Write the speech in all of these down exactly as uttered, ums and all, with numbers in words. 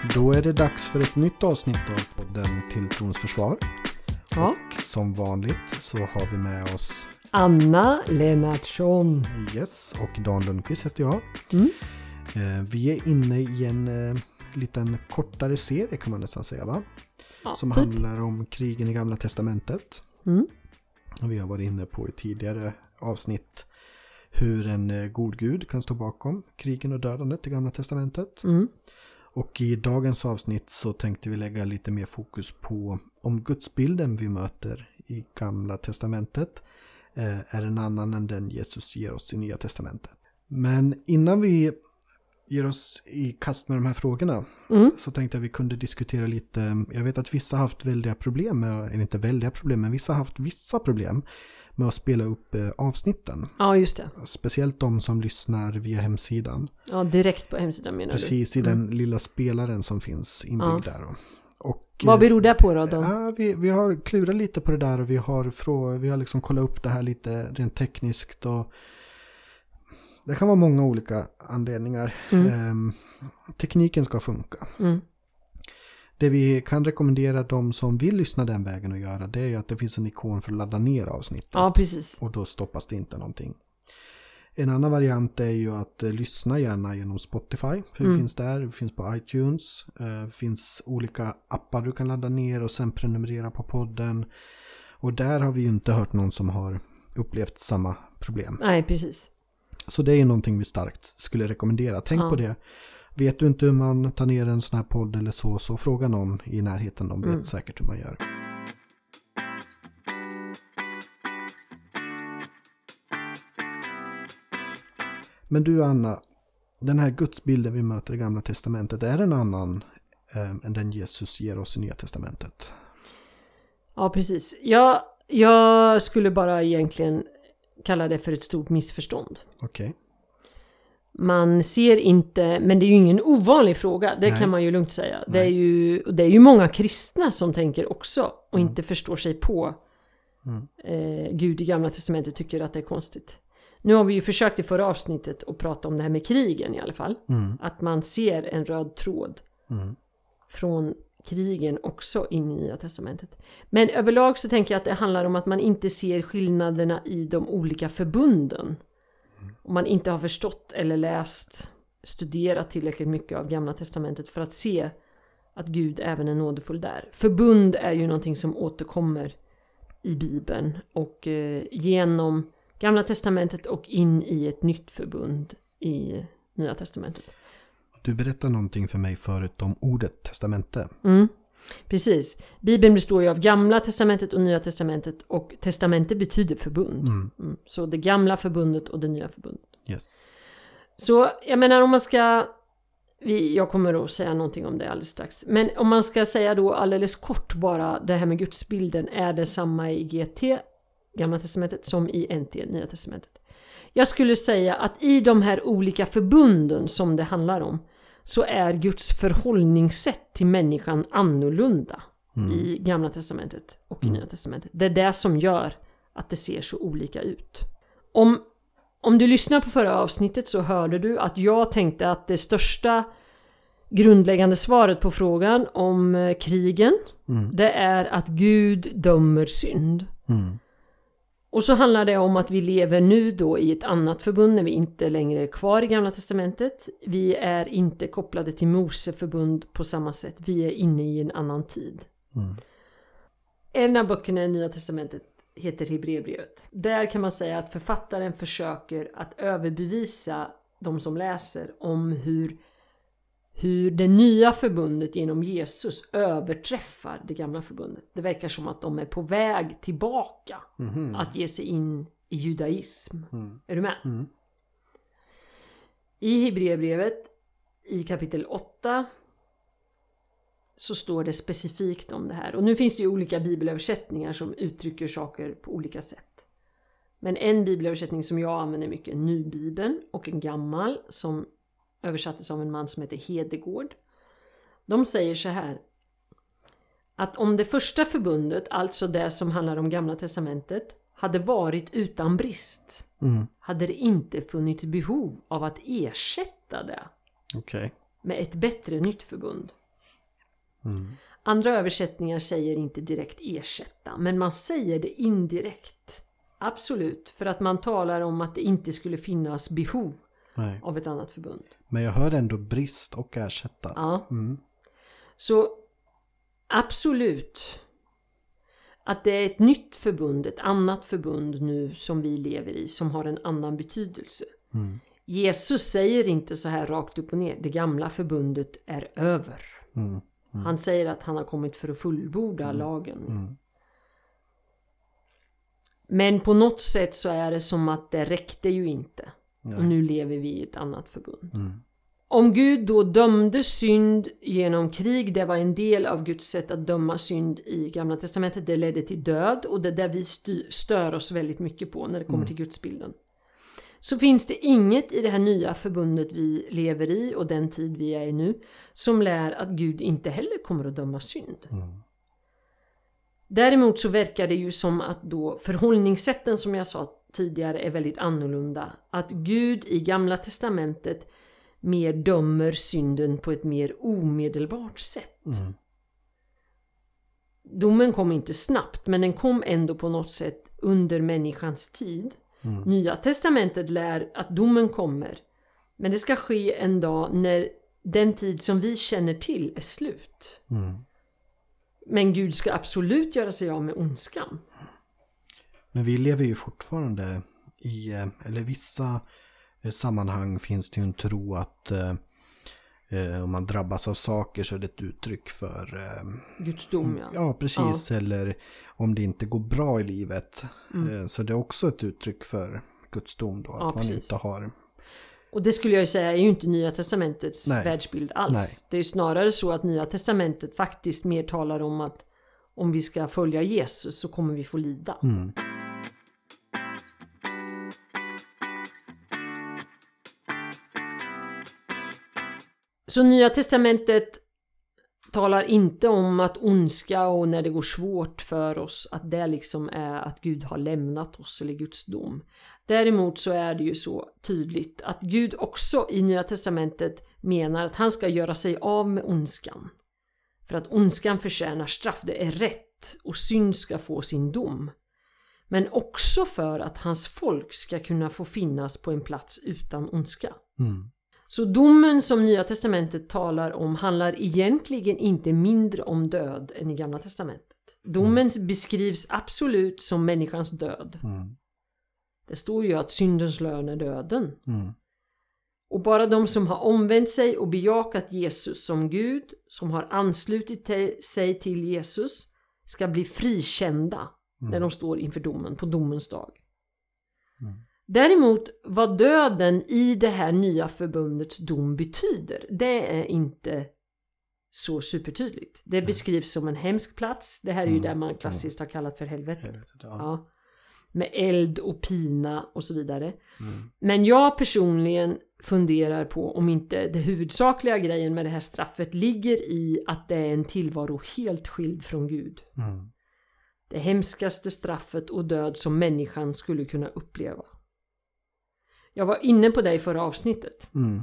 Då är det dags för ett nytt avsnitt av podden Till Trons Försvar. Ja. Och som vanligt så har vi med oss Anna Lennartsson. Yes, och Dan Lundqvist heter jag. Mm. Eh, vi är inne i en eh, liten kortare serie kan man nästan säga, va? Ja, som typ. handlar om krigen i Gamla Testamentet. Mm. Och vi har varit inne på i tidigare avsnitt hur en eh, god Gud kan stå bakom krigen och dödandet i Gamla Testamentet. Mm. Och i dagens avsnitt så tänkte vi lägga lite mer fokus på om gudsbilden vi möter i Gamla Testamentet eh, är en annan än den Jesus ger oss i Nya Testamentet. Men innan vi ger oss i kast med de här frågorna Mm. så tänkte jag vi kunde diskutera lite. Jag vet att vissa har haft väldiga problem med, eller inte väldiga problem, men vissa har haft vissa problem med att spela upp eh, avsnitten. Ja, just det. Speciellt de som lyssnar via hemsidan. Ja, direkt på hemsidan menar Precis du? i den Mm. lilla spelaren som finns inbyggd Ja. där. Och, och, Vad beror det på då? då? Ja, vi, vi har klurat lite på det där och vi har, frå, vi har liksom kollat upp det här lite rent tekniskt. Och det kan vara många olika anledningar. Mm. Ehm, tekniken ska funka. Mm. Det vi kan rekommendera de som vill lyssna den vägen och göra, det är ju att det finns en ikon för att ladda ner avsnittet. Ja, precis. Och då stoppas det inte någonting. En annan variant är ju att eh, lyssna gärna genom Spotify. Hur Mm. finns där? Det finns på iTunes. Det eh, finns olika appar du kan ladda ner och sen prenumerera på podden. Och där har vi ju inte hört någon som har upplevt samma problem. Nej, precis. Så det är ju någonting vi starkt skulle rekommendera. Tänk Ja. på det. Vet du inte hur man tar ner en sån här podd eller så, så fråga någon i närheten. De vet Mm. säkert hur man gör. Men du Anna, den här gudsbilden vi möter i Gamla Testamentet, är en annan eh, än den Jesus ger oss i Nya Testamentet? Ja, precis. Jag, jag skulle bara egentligen kalla det för ett stort missförstånd. Okej. Okay. Man ser inte, men det är ju ingen ovanlig fråga, det Nej. kan man ju lugnt säga. Det Nej. är, ju, det är ju många kristna som tänker också och Mm. inte förstår sig på Mm. eh, Gud i Gamla Testamentet, tycker att det är konstigt. Nu har vi ju försökt i förra avsnittet att prata om det här med krigen i alla fall. Mm. Att man ser en röd tråd Mm. från krigen också in i Nya Testamentet. Men överlag så tänker jag att det handlar om att man inte ser skillnaderna i de olika förbunden. Om man inte har förstått eller läst, studerat tillräckligt mycket av Gamla Testamentet för att se att Gud även är nådefull där. Förbund är ju någonting som återkommer i Bibeln och eh, genom Gamla Testamentet och in i ett nytt förbund i Nya Testamentet. Du berättade någonting för mig förut om ordet testamente. Mm, precis. Bibeln består ju av Gamla Testamentet och Nya Testamentet och testamente betyder förbund. Mm. Mm. Så det gamla förbundet och det nya förbundet. Yes. Så jag menar om man ska, vi, jag kommer att säga någonting om det alldeles strax. Men om man ska säga då alldeles kort bara det här med gudsbilden, är det samma i G T, Gamla Testamentet, som i N T, Nya Testamentet. Jag skulle säga att i de här olika förbunden som det handlar om så är Guds förhållningssätt till människan annorlunda Mm. i Gamla Testamentet och i Mm. Nya Testamentet. Det är det som gör att det ser så olika ut. Om, om du lyssnar på förra avsnittet så hörde du att jag tänkte att det största grundläggande svaret på frågan om eh, krigen, Mm. det är att Gud dömer synd. Mm. Och så handlar det om att vi lever nu då i ett annat förbund när vi inte längre är kvar i Gamla Testamentet. Vi är inte kopplade till Moseförbund på samma sätt. Vi är inne i en annan tid. Mm. En av böckerna i Nya Testamentet heter Hebreerbrevet. Där kan man säga att författaren försöker att överbevisa de som läser om hur, hur det nya förbundet genom Jesus överträffar det gamla förbundet. Det verkar som att de är på väg tillbaka Mhm. att ge sig in i judaism. Mm. Är du med? Mm. I Hebreerbrevet i kapitel åtta så står det specifikt om det här. Och nu finns det ju olika bibelöversättningar som uttrycker saker på olika sätt. Men en bibelöversättning som jag använder mycket är Nybibeln och en gammal som översattes av en man som heter Hedegård. De säger så här: att om det första förbundet, alltså det som handlar om Gamla Testamentet, hade varit utan brist, Mm. hade det inte funnits behov av att ersätta det Okej. med ett bättre nytt förbund. Mm. Andra översättningar säger inte direkt ersätta, men man säger det indirekt. Absolut, för att man talar om att det inte skulle finnas behov Nej. av ett annat förbund. Men jag hör ändå brist och ersätta. Ja. Mm. Så absolut att det är ett nytt förbund, ett annat förbund nu som vi lever i, som har en annan betydelse. Mm. Jesus säger inte så här rakt upp och ner, det gamla förbundet är över. Mm. Mm. Han säger att han har kommit för att fullborda mm. lagen. Mm. Men på något sätt så är det som att det räckte ju inte. Nej. Och nu lever vi i ett annat förbund. Mm. Om Gud då dömde synd genom krig, det var en del av Guds sätt att döma synd i Gamla testamentet, det ledde till död, och det där vi styr, stör oss väldigt mycket på när det kommer mm. till Gudsbilden. Så finns det inget i det här nya förbundet vi lever i och den tid vi är i nu som lär att Gud inte heller kommer att döma synd. Mm. Däremot så verkar det ju som att då förhållningssätten som jag sa tidigare är väldigt annorlunda. Att Gud i Gamla testamentet mer dömer synden på ett mer omedelbart sätt. Mm. Domen kom inte snabbt, men den kom ändå på något sätt under människans tid. Mm. Nya testamentet lär att domen kommer, men det ska ske en dag när den tid som vi känner till är slut. Mm. Men Gud ska absolut göra sig av med ondskan. Men vi lever ju fortfarande i, eller vissa sammanhang finns det ju en tro att eh, om man drabbas av saker så är det ett uttryck för eh, Guds dom, ja. Ja, precis. Ja. Eller om det inte går bra i livet. Mm. Eh, så det är också ett uttryck för Guds dom då. Att Ja, man precis. inte har... Och det skulle jag ju säga är ju inte Nya testamentets Nej. världsbild alls. Nej. Det är ju snarare så att Nya testamentet faktiskt mer talar om att om vi ska följa Jesus så kommer vi få lida. Mm. Så Nya testamentet talar inte om att ondska och när det går svårt för oss att det liksom är att Gud har lämnat oss eller Guds dom. Däremot så är det ju så tydligt att Gud också i Nya testamentet menar att han ska göra sig av med ondskan. För att ondskan förtjänar straff, det är rätt, och synd ska få sin dom. Men också för att hans folk ska kunna få finnas på en plats utan ondska. Mm. Så domen som Nya testamentet talar om handlar egentligen inte mindre om död än i Gamla testamentet. Domen mm. beskrivs absolut som människans död. Mm. Det står ju att syndens lön är döden. Mm. Och bara de som har omvänt sig och bejakat Jesus som Gud, som har anslutit sig till Jesus, ska bli frikända mm. när de står inför domen på domens dag. Mm. Däremot vad döden i det här nya förbundets dom betyder, det är inte så supertydligt. Det mm. beskrivs som en hemsk plats. Det här är mm. ju där man klassiskt har kallat för helvetet. Helvetet, ja. Ja. Med eld och pina och så vidare. Mm. Men jag personligen funderar på om inte det huvudsakliga grejen med det här straffet ligger i att det är en tillvaro helt skild från Gud. Mm. Det hemskaste straffet och död som människan skulle kunna uppleva. Jag var inne på det i förra avsnittet. Mm.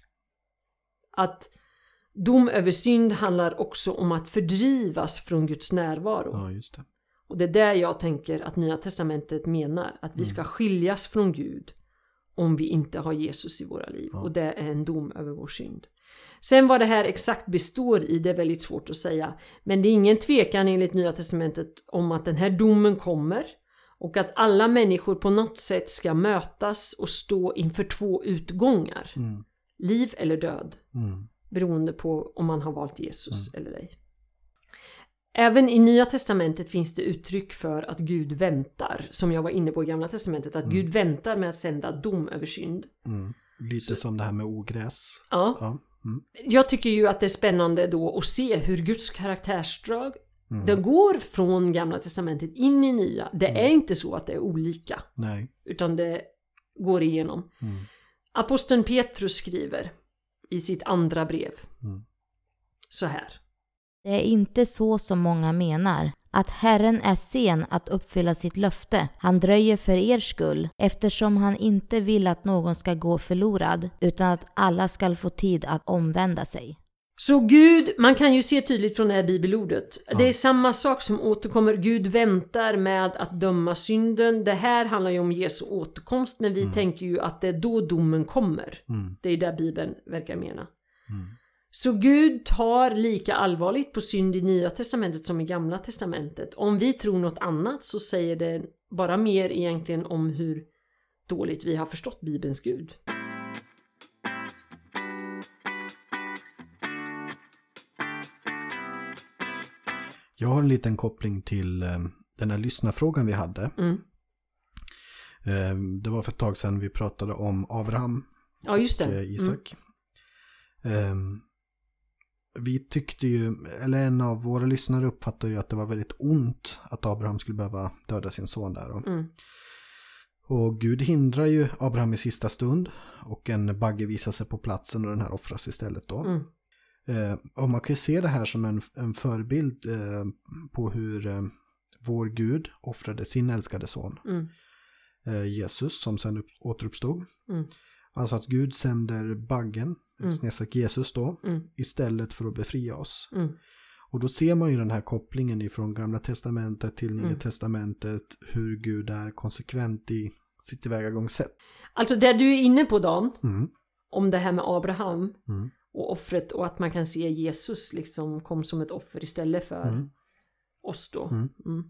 Att dom över synd handlar också om att fördrivas från Guds närvaro. Ja, just det. Och det är där jag tänker att Nya testamentet menar att vi ska skiljas från Gud om vi inte har Jesus i våra liv. Ja. Och det är en dom över vår synd. Sen vad det här exakt består i, det är väldigt svårt att säga. Men det är ingen tvekan enligt Nya testamentet om att den här domen kommer. Och att alla människor på något sätt ska mötas och stå inför två utgångar. Mm. Liv eller död. Mm. Beroende på om man har valt Jesus Mm. eller ej. Även i Nya testamentet finns det uttryck för att Gud väntar. Som jag var inne på i Gamla testamentet. Att mm. Gud väntar med att sända dom över synd. Mm. Lite Så. som det här med ogräs. Ja. ja. Mm. Jag tycker ju att det är spännande då att se hur Guds karaktärsdrag Mm. det går från Gamla testamentet in i Nya. Det Mm. är inte så att det är olika. Nej. Utan det går igenom. Mm. Aposteln Petrus skriver i sitt andra brev mm. så här. Det är inte så som många menar, att Herren är sen att uppfylla sitt löfte. Han dröjer för er skull, eftersom han inte vill att någon ska gå förlorad, utan att alla ska få tid att omvända sig. Så Gud, man kan ju se tydligt från det här bibelordet. Ja. Det är samma sak som återkommer. Gud väntar med att döma synden. Det här handlar ju om Jesu återkomst. Men vi Mm. tänker ju att det är då domen kommer. Mm. Det är där Bibeln verkar mena. Mm. Så Gud tar lika allvarligt på synd i Nya testamentet som i Gamla testamentet. Om vi tror något annat så säger det bara mer egentligen om hur dåligt vi har förstått Bibelns Gud. Jag har en liten koppling till eh, den här lyssnarfrågan vi hade. Mm. Eh, det var för ett tag sedan vi pratade om Abraham Ja, just det. och eh, Isak. Eh, vi tyckte ju, eller en av våra lyssnare uppfattade ju att det var väldigt ont att Abraham skulle behöva döda sin son där. Och, Mm. och Gud hindrar ju Abraham i sista stund och en bagge visar sig på platsen och den här offras istället då. Mm. Eh, och man kan ju se det här som en, en förebild eh, på hur eh, vår Gud offrade sin älskade son. Mm. Eh, Jesus som sen upp, återuppstod. Mm. Alltså att Gud sänder baggen, Mm. snedstreck Jesus då, Mm. istället för att befria oss. Mm. Och då ser man ju den här kopplingen ifrån Gamla testamentet till Nya Mm. testamentet, hur Gud är konsekvent i sitt tillvägagångssätt. Alltså det du är inne på, Dan, Mm. om det här med Abraham Mm. och offret och att man kan se Jesus liksom kom som ett offer istället för Mm. oss då. Mm. Mm.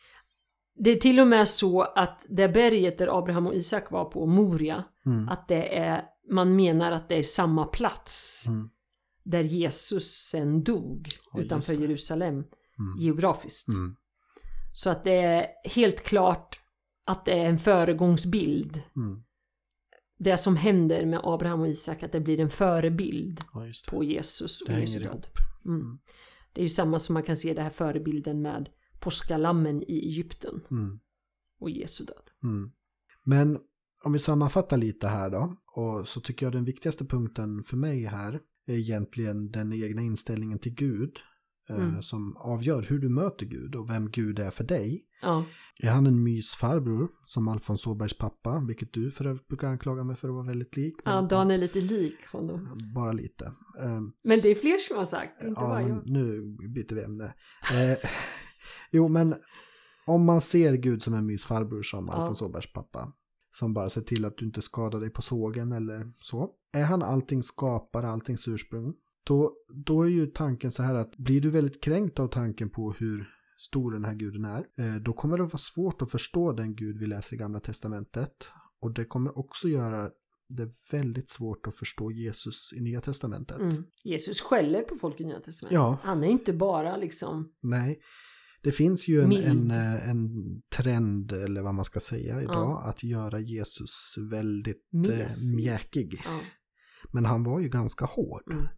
Det är till och med så att det berget där Abraham och Isak var på, Moria, Mm. att det är, man menar att det är samma plats Mm. där Jesus sen dog Ja, just utanför det. Jerusalem Mm. geografiskt. Mm. Så att det är helt klart att det är en föregångsbild. Mm. Det som händer med Abraham och Isak, att det blir en förebild Ja, just det. på Jesus och Det Jesu hänger död. ihop. Mm. Mm. Det är ju samma som man kan se det här förebilden med påskalammen i Egypten Mm. och Jesu död. Mm. Men om vi sammanfattar lite här då, och så tycker jag den viktigaste punkten för mig här är egentligen den egna inställningen till Gud eh, Mm. som avgör hur du möter Gud och vem Gud är för dig. Ja, Är han en mysfarbror som Alfons Åbergs pappa, vilket du för övrigt brukar anklaga mig för att vara väldigt lik? ja Dan är lite lik honom. Bara lite. Eh, Men det är fler som har sagt, inte ja, bara men jag. nu byter vi ämne. Eh, jo, men om man ser Gud som en mysfarbror som Ja. Alfons Åbergs pappa, som bara ser till att du inte skadar dig på sågen eller så. Är han allting skapare, alltings ursprung, då, då är ju tanken så här att blir du väldigt kränkt av tanken på hur stor den här guden är, eh, då kommer det vara svårt att förstå den Gud vi läser i Gamla testamentet. Och det kommer också göra det väldigt svårt att förstå Jesus i Nya testamentet. Mm. Jesus skäller på folk i Nya testamentet. Ja. Han är inte bara liksom... Nej, det finns ju en, Mild. en, eh, en trend, eller vad man ska säga idag, Ja. att göra Jesus väldigt eh, Mesig. mjäkig. Ja. Men han var ju ganska hård. Mm.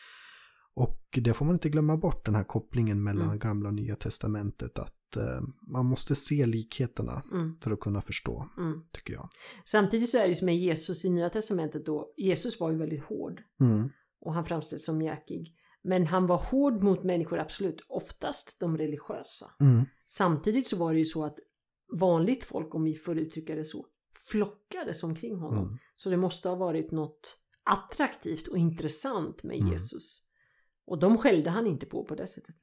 Och det får man inte glömma bort, den här kopplingen mellan Mm. Gamla och Nya testamentet, att eh, man måste se likheterna Mm. för att kunna förstå, Mm. tycker jag. Samtidigt så är det ju som med Jesus i Nya testamentet då. Jesus var ju väldigt hård. Mm. Och han framställs som mjäkig. Men han var hård mot människor, absolut. Oftast de religiösa. Mm. Samtidigt så var det ju så att vanligt folk, om vi får uttrycka det så, flockades omkring honom. Mm. Så det måste ha varit något attraktivt och intressant med Mm. Jesus. Och de skällde han inte på på det sättet.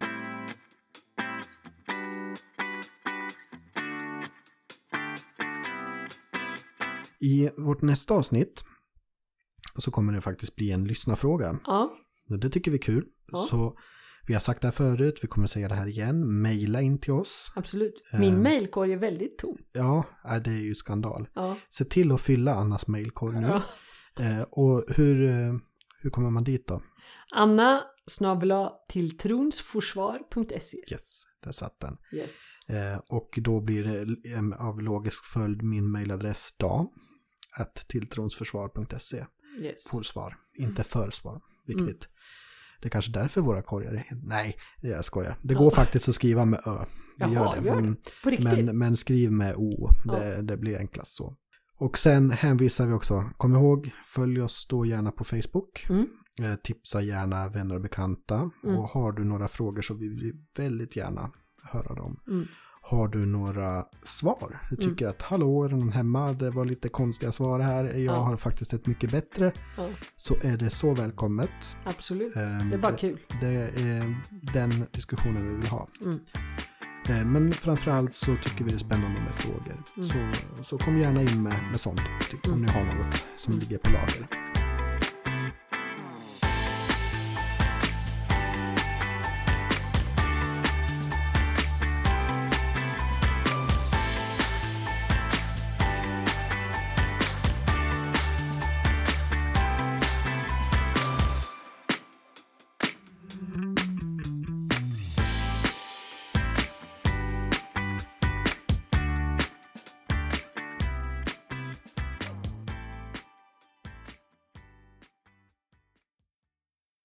I vårt nästa avsnitt så kommer det faktiskt bli en lyssnarfråga. Ja, Och det tycker vi är kul. Ja. Så vi har sagt det här förut, vi kommer säga det här igen. Maila in till oss. absolut. Min Ehm. mejlkorg är väldigt tom. Ja, nej, det är ju skandal. Ja. Se till att fylla Annas mailkorg nu. Ja. Eh, och hur, eh, hur kommer man dit då? Anna snabel-a till tronsforsvar punkt se. Yes, där satt den. Yes. Eh, och då blir det eh, av logisk följd min mailadress dag at tilltronsförsvar punkt se. Yes. Forsvar, inte försvar. Viktigt. Mm. Det är kanske därför våra korgar är... Nej, jag skojar. Det går faktiskt att skriva med ö. Vi Jaha, gör det. gör det. Mm. På riktigt. Men, men skriv med o. Det, Ja. det blir enklast så. Och sen hänvisar vi också, kom ihåg, följ oss då gärna på Facebook. Mm. Eh, tipsa gärna vänner och bekanta. Mm. Och har du några frågor så vill vi väldigt gärna höra dem. Mm. Har du några svar? Du tycker mm. att hallå, är någon hemma? Det var lite konstiga svar här. Jag ja. har faktiskt ett mycket bättre. Ja. Så är det så välkommet. Absolut. Um, det är bara det, kul. Det är den diskussionen vi vill ha. Mm. Um, men framförallt så tycker vi det är spännande med frågor. Mm. Så, så kom gärna in med, med sånt om mm. ni har något som ligger på lager.